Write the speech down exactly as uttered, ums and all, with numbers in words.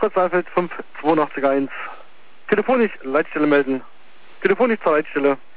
Saalfeld fünf zwei acht eins. Telefonisch Leitstelle melden. Telefonisch zur Leitstelle.